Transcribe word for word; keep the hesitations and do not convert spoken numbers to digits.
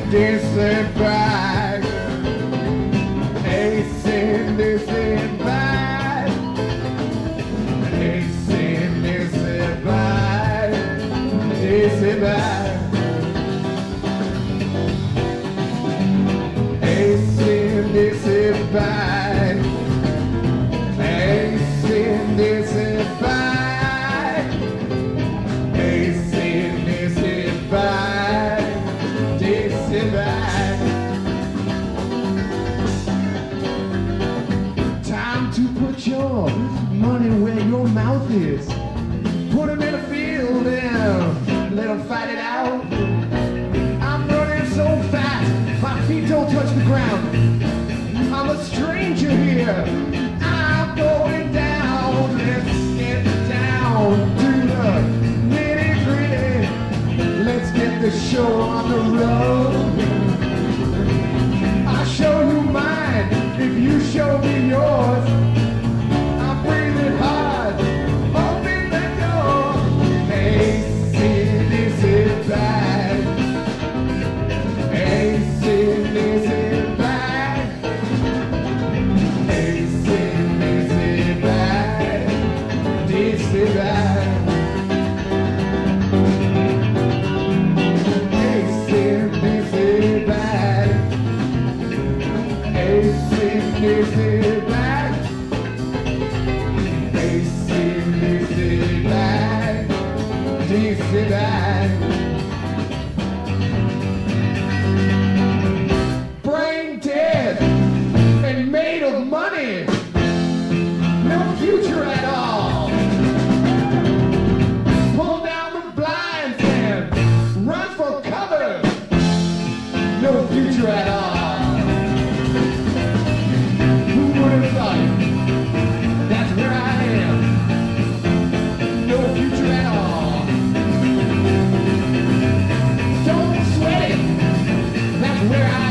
Dancing by, dancing, dancing by, dancing, dancing by, dancing by, dancing, dancing by, dancing, dancing by, dancing, dancing by. Time to put your money where your mouth is. Put them in a field and let them fight it out. I'm running so fast, my feet don't touch the ground. I'm a stranger here, I'm going down. Let's get down to the nitty gritty. Let's get the show on the road. I'll show you mine if you show me yours. I'm breathing hard, open the door. Hey, see, this is bad. Hey, see, this is bad. Hey, see, this is bad. This is bad. This is bad. They say this is bad. This is bad. Brain dead and made of money. No future at all. Pull down the blinds and run for cover. No future at all. That's where I am. No future at all. Don't sweat it. That's where I am.